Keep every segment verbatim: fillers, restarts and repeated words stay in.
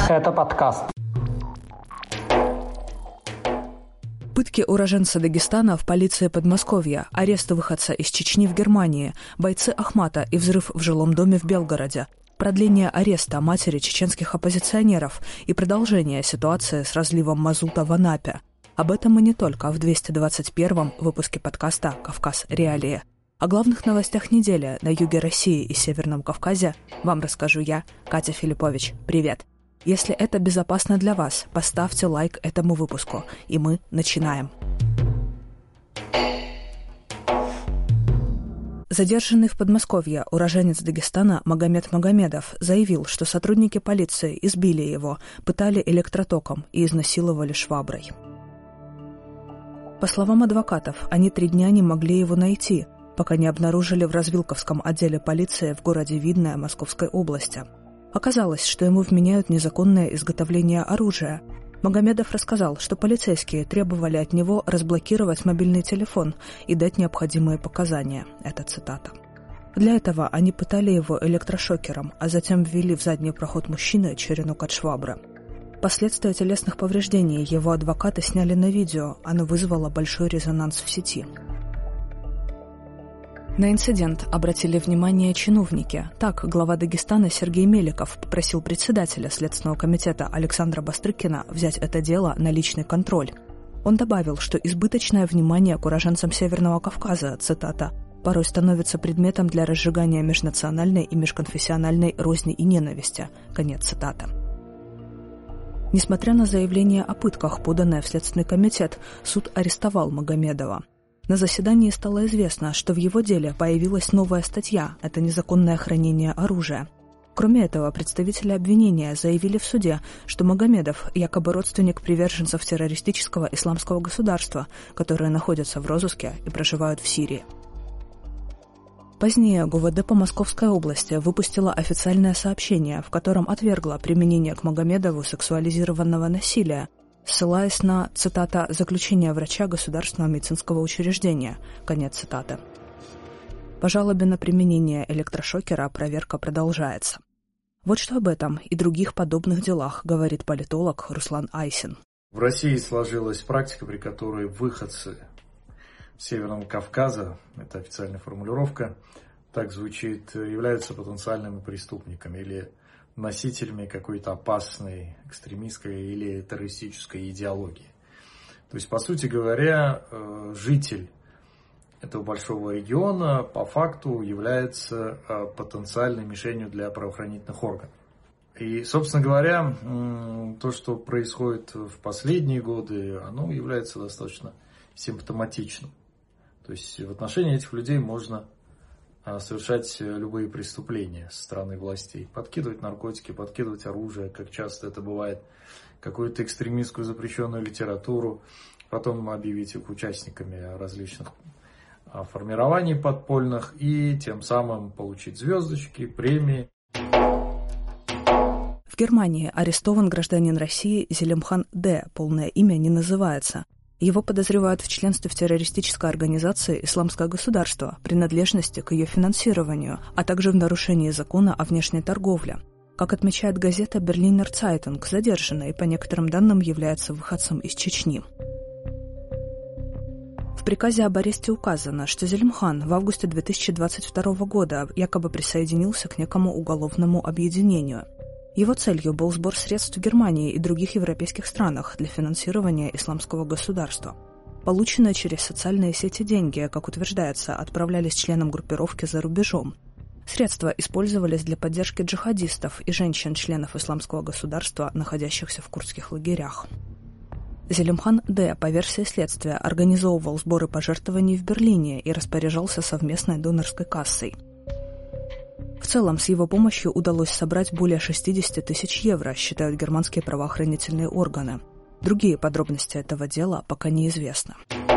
Это подкаст. Пытки уроженца Дагестана в полиции Подмосковья, арест выходца из Чечни в Германии, бойцы Ахмата и взрыв в жилом доме в Белгороде, продление ареста матери чеченских оппозиционеров и продолжение ситуации с разливом мазута в Анапе. Об этом и не только в двести двадцать первом выпуске подкаста «Кавказ. Реалии». О главных новостях недели на юге России и Северном Кавказе вам расскажу я, Катя Филиппович. Привет! Если это безопасно для вас, поставьте лайк этому выпуску, и мы начинаем. Задержанный в Подмосковье уроженец Дагестана Магомед Магомедов заявил, что сотрудники полиции избили его, пытали электротоком и изнасиловали шваброй. По словам адвокатов, они три дня не могли его найти, пока не обнаружили в Развилковском отделе полиции в городе Видное Московской области. Оказалось, что ему вменяют незаконное изготовление оружия. Магомедов рассказал, что полицейские требовали от него разблокировать мобильный телефон и дать необходимые показания. Это цитата. Для этого они пытали его электрошокером, а затем ввели в задний проход мужчины черенок от швабры. Последствия телесных повреждений его адвокаты сняли на видео, оно вызвало большой резонанс в сети. На инцидент обратили внимание чиновники. Так, глава Дагестана Сергей Меликов попросил председателя Следственного комитета Александра Бастрыкина взять это дело на личный контроль. Он добавил, что избыточное внимание к уроженцам Северного Кавказа, цитата, порой становится предметом для разжигания межнациональной и межконфессиональной розни и ненависти. Конец цитаты. Несмотря на заявление о пытках, поданное в Следственный комитет, суд арестовал Магомедова. На заседании стало известно, что в его деле появилась новая статья – это незаконное хранение оружия. Кроме этого, представители обвинения заявили в суде, что Магомедов якобы родственник приверженцев террористического исламского государства, которые находятся в розыске и проживают в Сирии. Позднее ГУВД по Московской области выпустила официальное сообщение, в котором отвергла применение к Магомедову сексуализированного насилия, ссылаясь на, цитата, «заключение врача государственного медицинского учреждения», конец цитаты. По жалобе на применение электрошокера проверка продолжается. Вот что об этом и других подобных делах говорит политолог Руслан Айсин. В России сложилась практика, при которой выходцы Северного Кавказа, это официальная формулировка, так звучит, являются потенциальными преступниками или носителями какой-то опасной экстремистской или террористической идеологии. То есть, по сути говоря, житель этого большого региона по факту является потенциальной мишенью для правоохранительных органов. И, собственно говоря, то, что происходит в последние годы, оно является достаточно симптоматичным. То есть, в отношении этих людей можно совершать любые преступления со стороны властей. Подкидывать наркотики, подкидывать оружие, как часто это бывает, какую-то экстремистскую запрещенную литературу, потом объявить их участниками различных формирований подпольных и тем самым получить звездочки, премии. В Германии арестован гражданин России Зелимхан Д. Полное имя не называется. Его подозревают в членстве в террористической организации «Исламское государство», принадлежности к ее финансированию, а также в нарушении закона о внешней торговле. Как отмечает газета «Берлинер Цайтунг», задержанный, по некоторым данным, является выходцем из Чечни. В приказе об аресте указано, что Зелимхан в августе две тысячи двадцать второго года якобы присоединился к некому уголовному объединению. Его целью был сбор средств в Германии и других европейских странах для финансирования исламского государства. Полученные через социальные сети деньги, как утверждается, отправлялись членам группировки за рубежом. Средства использовались для поддержки джихадистов и женщин-членов исламского государства, находящихся в курдских лагерях. Зелимхан Д. по версии следствия организовывал сборы пожертвований в Берлине и распоряжался совместной донорской кассой. В целом, с его помощью удалось собрать более шестьдесят тысяч евро, считают германские правоохранительные органы. Другие подробности этого дела пока неизвестны.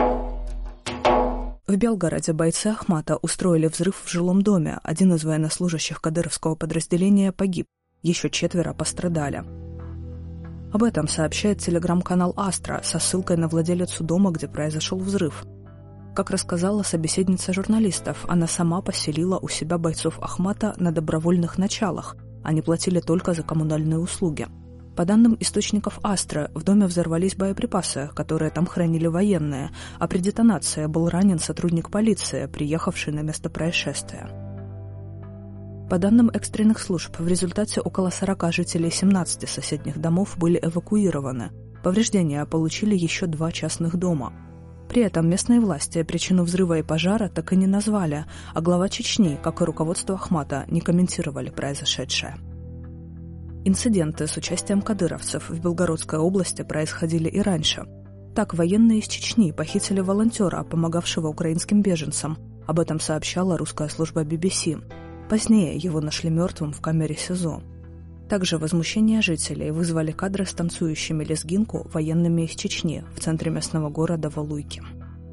В Белгороде бойцы Ахмата устроили взрыв в жилом доме. Один из военнослужащих кадыровского подразделения погиб. Еще четверо пострадали. Об этом сообщает телеграм-канал «Астра» со ссылкой на владелицу дома, где произошел взрыв. Как рассказала собеседница журналистов, она сама поселила у себя бойцов Ахмата на добровольных началах. Они платили только за коммунальные услуги. По данным источников Астра, в доме взорвались боеприпасы, которые там хранили военные, а при детонации был ранен сотрудник полиции, приехавший на место происшествия. По данным экстренных служб, в результате около сорока жителей семнадцати соседних домов были эвакуированы. Повреждения получили еще два частных дома. При этом местные власти причину взрыва и пожара так и не назвали, а глава Чечни, как и руководство Ахмата, не комментировали произошедшее. Инциденты с участием кадыровцев в Белгородской области происходили и раньше. Так, военные из Чечни похитили волонтера, помогавшего украинским беженцам. Об этом сообщала русская служба би би си. Позднее его нашли мертвым в камере СИЗО. Также возмущение жителей вызвали кадры с танцующими лезгинку военными из Чечни в центре местного города Валуйки.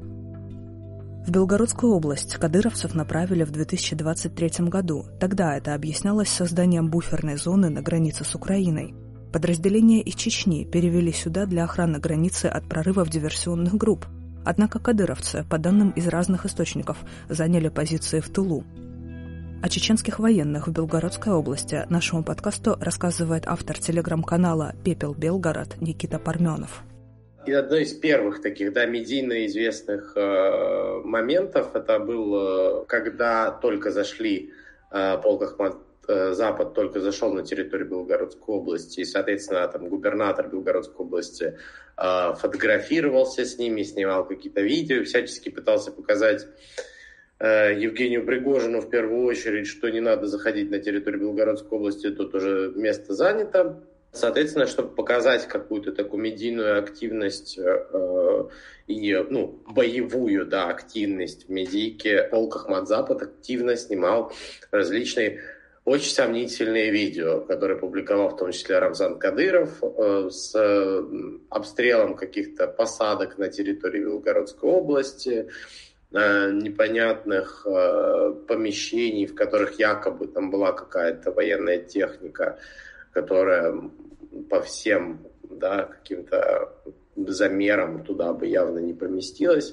В Белгородскую область кадыровцев направили в две тысячи двадцать третьем году. Тогда это объяснялось созданием буферной зоны на границе с Украиной. Подразделения из Чечни перевели сюда для охраны границы от прорывов диверсионных групп. Однако кадыровцы, по данным из разных источников, заняли позиции в тылу. О чеченских военных в Белгородской области нашему подкасту рассказывает автор телеграм-канала «Пепел Белгород» Никита Парменов. И одно из первых таких, да, медийно известных э, моментов, это был, когда только зашли, э, полк Ахмат э, Запад только зашел на территорию Белгородской области, и, соответственно, там губернатор Белгородской области э, фотографировался с ними, снимал какие-то видео, всячески пытался показать э, Евгению Пригожину в первую очередь, что не надо заходить на территорию Белгородской области, тут уже место занято. Соответственно, чтобы показать какую-то такую медийную активность э, и ну, боевую да, активность в медийке, полк Ахмат Запад активно снимал различные очень сомнительные видео, которые публиковал в том числе Рамзан Кадыров э, с э, обстрелом каких-то посадок на территории Белгородской области, э, непонятных э, помещений, в которых якобы там была какая-то военная техника, которая по всем да, каким-то замерам туда бы явно не поместилась.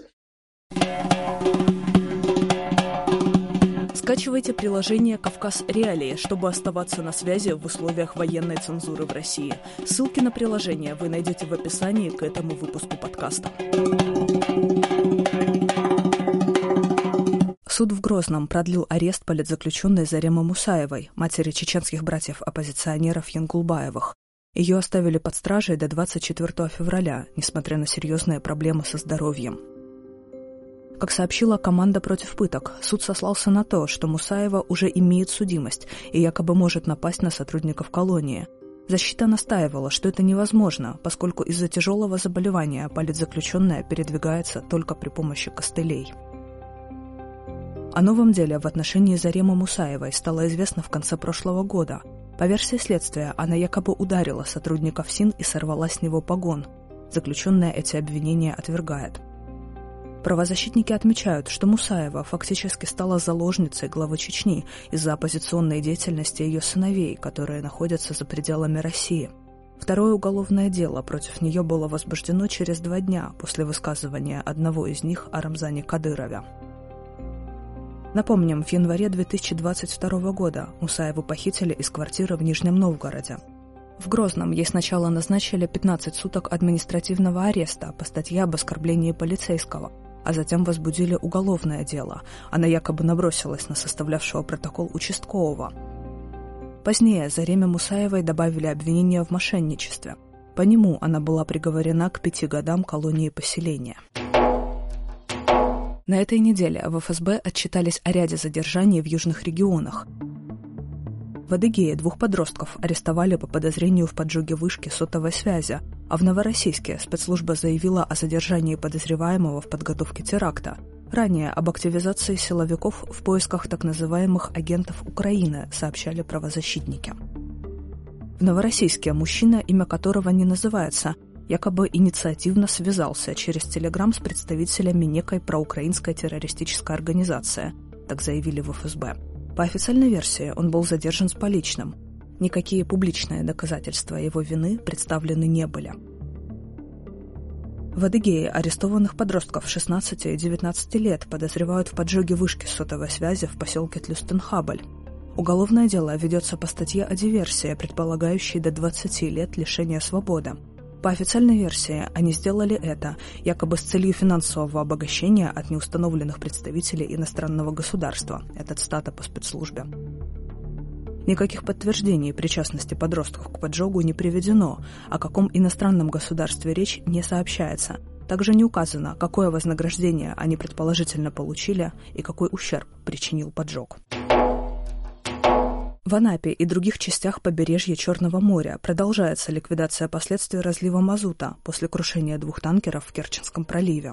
Скачивайте приложение «Кавказ Реалии», чтобы оставаться на связи в условиях военной цензуры в России. Ссылки на приложение вы найдете в описании к этому выпуску подкаста. Суд в Грозном продлил арест политзаключенной Заремы Мусаевой, матери чеченских братьев-оппозиционеров Янгулбаевых. Ее оставили под стражей до двадцать четвёртого февраля, несмотря на серьезные проблемы со здоровьем. Как сообщила команда против пыток, суд сослался на то, что Мусаева уже имеет судимость и якобы может напасть на сотрудников колонии. Защита настаивала, что это невозможно, поскольку из-за тяжелого заболевания политзаключенная передвигается только при помощи костылей. О новом деле в отношении Заремы Мусаевой стало известно в конце прошлого года. По версии следствия, она якобы ударила сотрудника ФСИН и сорвала с него погон. Заключенная эти обвинения отвергает. Правозащитники отмечают, что Мусаева фактически стала заложницей главы Чечни из-за оппозиционной деятельности ее сыновей, которые находятся за пределами России. Второе уголовное дело против нее было возбуждено через два дня после высказывания одного из них о Рамзане Кадырове. Напомним, в январе две тысячи двадцать второго года Мусаеву похитили из квартиры в Нижнем Новгороде. В Грозном ей сначала назначили пятнадцать суток административного ареста по статье об оскорблении полицейского, а затем возбудили уголовное дело. Она якобы набросилась на составлявшего протокол участкового. Позднее Зареме Мусаевой добавили обвинение в мошенничестве. По нему она была приговорена к пяти годам колонии поселения. На этой неделе в эф эс бэ отчитались о ряде задержаний в южных регионах. В Адыгее двух подростков арестовали по подозрению в поджоге вышки сотовой связи, а в Новороссийске спецслужба заявила о задержании подозреваемого в подготовке теракта. Ранее об активизации силовиков в поисках так называемых агентов Украины сообщали правозащитники. В Новороссийске мужчина, имя которого не называется, якобы инициативно связался через Телеграм с представителями некой проукраинской террористической организации, так заявили в эф эс бэ. По официальной версии он был задержан с поличным. Никакие публичные доказательства его вины представлены не были. В Адыгее арестованных подростков шестнадцати и девятнадцати лет подозревают в поджоге вышки сотовой связи в поселке Тлюстенхабль. Уголовное дело ведется по статье о диверсии, предполагающей до двадцати лет лишения свободы. По официальной версии, они сделали это якобы с целью финансового обогащения от неустановленных представителей иностранного государства, это цитата по спецслужбе. Никаких подтверждений причастности подростков к поджогу не приведено, о каком иностранном государстве речь не сообщается. Также не указано, какое вознаграждение они предположительно получили и какой ущерб причинил поджог. В Анапе и других частях побережья Черного моря продолжается ликвидация последствий разлива мазута после крушения двух танкеров в Керченском проливе.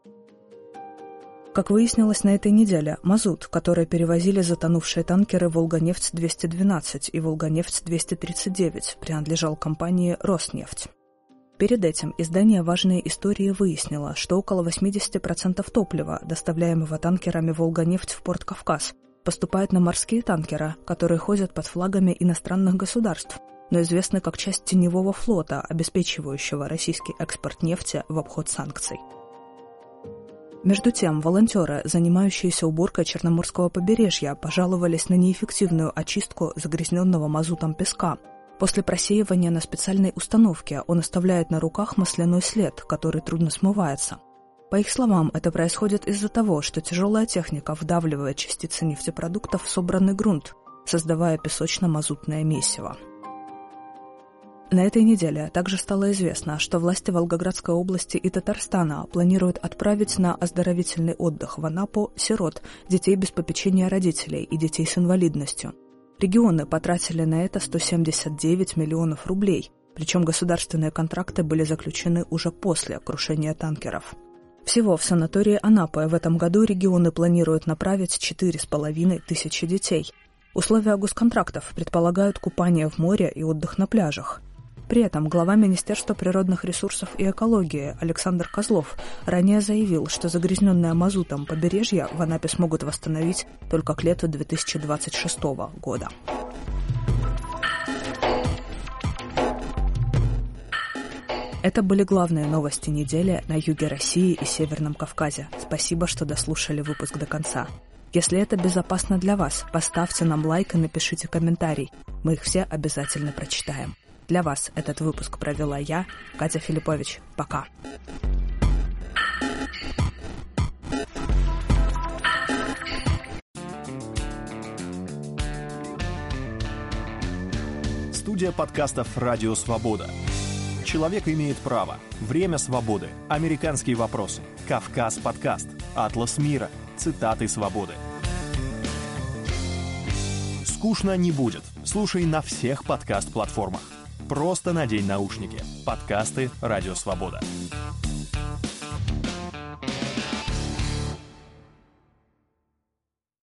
Как выяснилось на этой неделе, мазут, который перевозили затонувшие танкеры «Волганефть двести двенадцать» и «Волганефть двести тридцать девять», принадлежал компании «Роснефть». Перед этим издание «Важные истории» выяснило, что около восемьдесят процентов топлива, доставляемого танкерами «Волганефть» в порт Кавказ, поступает на морские танкеры, которые ходят под флагами иностранных государств, но известны как часть теневого флота, обеспечивающего российский экспорт нефти в обход санкций. Между тем, волонтеры, занимающиеся уборкой Черноморского побережья, пожаловались на неэффективную очистку загрязненного мазутом песка. После просеивания на специальной установке он оставляет на руках масляной след, который трудно смывается. По их словам, это происходит из-за того, что тяжелая техника вдавливает частицы нефтепродуктов в собранный грунт, создавая песочно-мазутное месиво. На этой неделе также стало известно, что власти Волгоградской области и Татарстана планируют отправить на оздоровительный отдых в Анапу сирот, детей без попечения родителей и детей с инвалидностью. Регионы потратили на это сто семьдесят девять миллионов рублей, причем государственные контракты были заключены уже после крушения танкеров. Всего в санатории Анапы в этом году регионы планируют направить четыре с половиной тысячи детей. Условия госконтрактов предполагают купание в море и отдых на пляжах. При этом глава Министерства природных ресурсов и экологии Александр Козлов ранее заявил, что загрязненное мазутом побережье в Анапе смогут восстановить только к лету две тысячи двадцать шестого года. Это были главные новости недели на юге России и Северном Кавказе. Спасибо, что дослушали выпуск до конца. Если это безопасно для вас, поставьте нам лайк и напишите комментарий. Мы их все обязательно прочитаем. Для вас этот выпуск провела я, Катя Филиппович. Пока. Студия подкастов «Радио Свобода». Человек имеет право. Время свободы. Американские вопросы. Кавказ подкаст. Атлас мира. Цитаты свободы. Скучно не будет. Слушай на всех подкаст-платформах. Просто надень наушники. Подкасты «Радио Свобода».